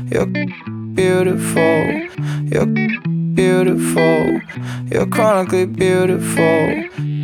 You're beautiful. You're beautiful. You're chronically beautiful.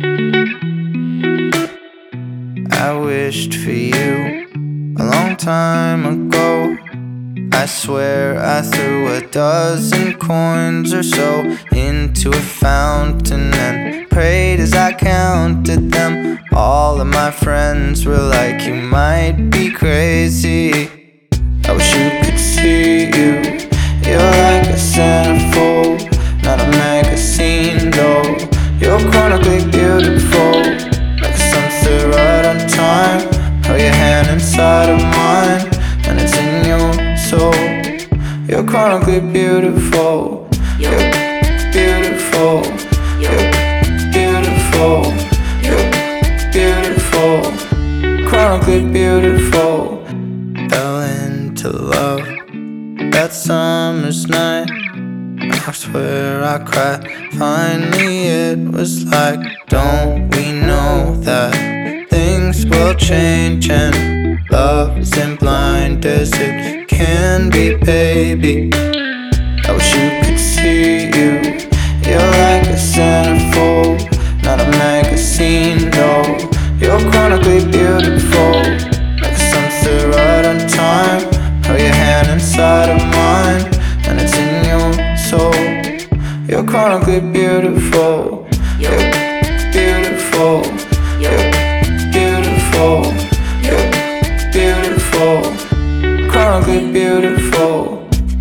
I wished for you a long time ago. I swear I threw a dozen coins or so into a fountain and prayed as I counted them. All of my friends were like, you might be crazy. I wish you could see you. You're like a centerfold, not a magazine though. You're chronically beautiful, like a sunset right on time. Hold your hand inside of mine, and it's in your soul. You're chronically beautiful. You're beautiful. You're beautiful. You're beautiful. Chronically beautiful. Fell into love that summer's night. I swear I cried. Finally it was like, don't we know that things will change and love isn't blind as it can be, baby. I wish you could see you. You're like a centerfold, not a magazine, no. You're chronically beautiful, like a sunset right on time. Hold your hand inside of mine, and it's in your soul. You're chronically beautiful. You're beautiful. You're beautiful. You're beautiful. Chronically beautiful.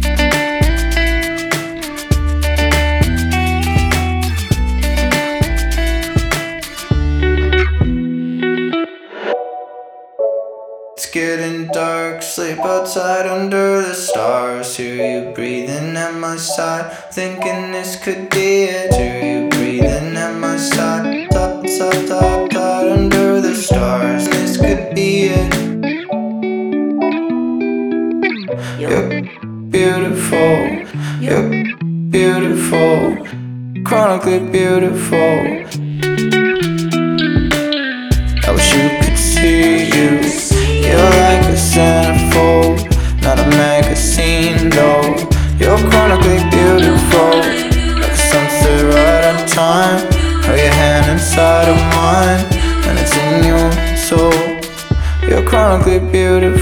It's getting dark, sleep outside under the stars. Hear you breathing at my side, thinking this could be it. Hear you breathing at my side, top, top, top, top, under the stars. This could be it. You're beautiful. You're beautiful. Chronically beautiful. I wish you could see you. You're like a centerfold, not a magazine though. You're chronically beautiful, like a sunset right on time. Hold your hand inside of mine, and it's in your soul. You're chronically beautiful.